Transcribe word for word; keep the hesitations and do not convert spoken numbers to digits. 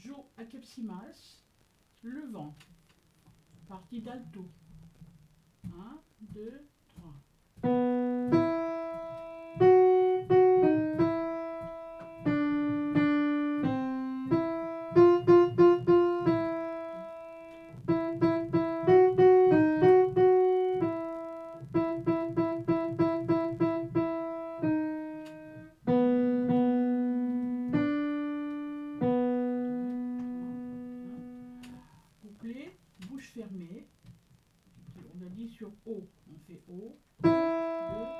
Giù a Kepsimas, le vent. Partie d'alto. un, deux, trois. Couplet, bouche fermée. On a dit sur O, on fait O, un, deux,